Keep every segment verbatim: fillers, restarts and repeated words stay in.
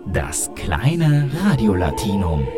Das kleine Radiolatinum.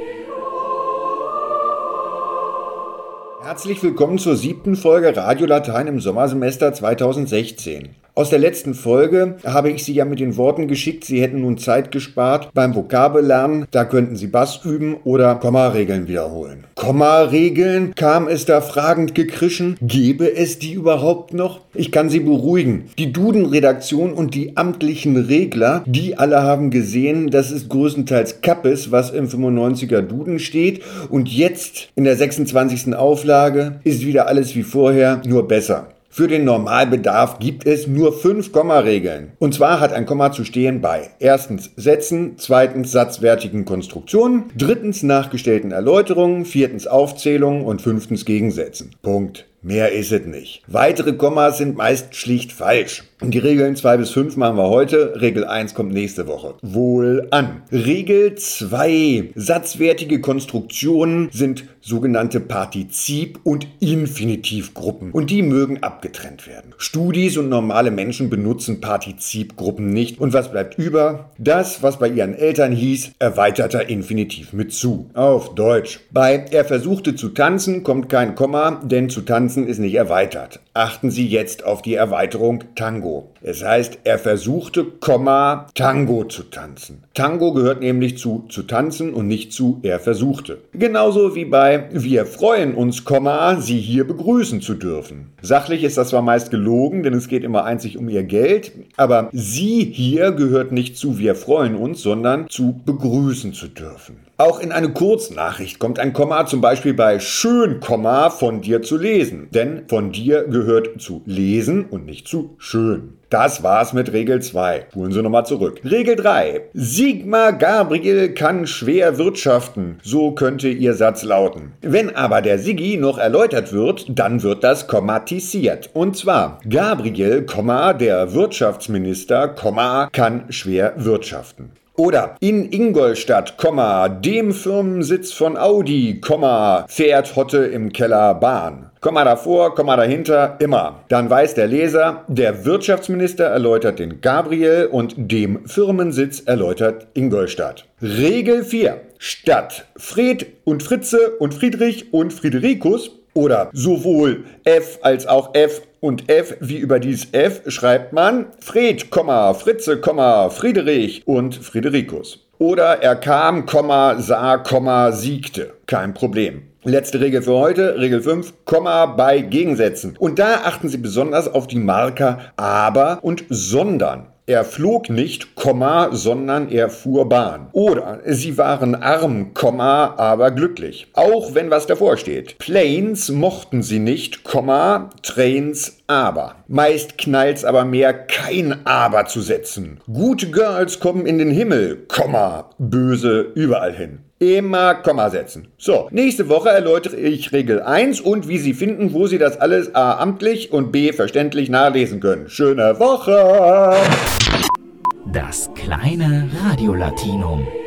Herzlich willkommen zur siebten Folge Radiolatein im Sommersemester zweitausendsechzehn. Aus der letzten Folge habe ich Sie ja mit den Worten geschickt, Sie hätten nun Zeit gespart beim Vokabellernen, da könnten Sie Bass üben oder Kommaregeln wiederholen. Kommaregeln, kam es da fragend gekrischen, gäbe es die überhaupt noch? Ich kann Sie beruhigen, die Duden-Redaktion und die amtlichen Regler, die alle haben gesehen, das ist größtenteils Kappes, was im fünfundneunziger Duden steht, und jetzt in der sechsundzwanzigsten Auflage ist wieder alles wie vorher, nur besser. Für den Normalbedarf gibt es nur fünf Kommaregeln. Und zwar hat ein Komma zu stehen bei erstens Sätzen, zweitens satzwertigen Konstruktionen, drittens nachgestellten Erläuterungen, viertens Aufzählungen und fünftens Gegensätzen. Punkt. Mehr ist es nicht. Weitere Kommas sind meist schlicht falsch. Die Regeln zwei bis fünf machen wir heute, Regel eins kommt nächste Woche. Wohl an. Regel zwei. Satzwertige Konstruktionen sind sogenannte Partizip- und Infinitivgruppen und die mögen abgetrennt werden. Studis und normale Menschen benutzen Partizipgruppen nicht und was bleibt über? Das, was bei ihren Eltern hieß, erweiterter Infinitiv mit zu. Auf Deutsch. Bei er versuchte zu tanzen kommt kein Komma, denn zu tanzen ist nicht erweitert. Achten Sie jetzt auf die Erweiterung Tango. Es heißt, er versuchte, Komma, Tango zu tanzen. Tango gehört nämlich zu zu tanzen und nicht zu er versuchte. Genauso wie bei wir freuen uns, Komma, Sie hier begrüßen zu dürfen. Sachlich ist das zwar meist gelogen, denn es geht immer einzig um Ihr Geld, aber Sie hier gehört nicht zu wir freuen uns, sondern zu begrüßen zu dürfen. Auch in eine Kurznachricht kommt ein Komma, zum Beispiel bei schön, Komma, von dir zu lesen. Denn von dir gehört zu lesen und nicht zu schön. Das war's mit Regel zwei. Spulen Sie nochmal zurück. Regel drei. Sigmar Gabriel kann schwer wirtschaften. So könnte Ihr Satz lauten. Wenn aber der Siggi noch erläutert wird, dann wird das kommatisiert. Und zwar Gabriel, der Wirtschaftsminister, kann schwer wirtschaften. Oder in Ingolstadt, dem Firmensitz von Audi, fährt Hotte im Keller Bahn. Komma davor, Komma dahinter, immer. Dann weiß der Leser, der Wirtschaftsminister erläutert den Gabriel und dem Firmensitz erläutert Ingolstadt. Regel vier. Statt Fred und Fritze und Friedrich und Friederikus oder sowohl F als auch F und F wie überdies F schreibt man Fred, Fritze, Friedrich und Friederikus. Oder er kam, sah, siegte. Kein Problem. Letzte Regel für heute, Regel fünf, Komma bei Gegensätzen. Und da achten Sie besonders auf die Marker aber und sondern. Er flog nicht, Komma, sondern er fuhr Bahn. Oder sie waren arm, Komma, aber glücklich. Auch wenn was davor steht. Planes mochten sie nicht, Komma, Trains aber. Meist knallt's aber mehr, kein Aber zu setzen. Gute Girls kommen in den Himmel, Komma, böse überall hin. Immer Komma setzen. So, nächste Woche erläutere ich Regel eins und wie Sie finden, wo Sie das alles a. amtlich und b. verständlich nachlesen können. Schöne Woche! Das kleine Radiolatinum.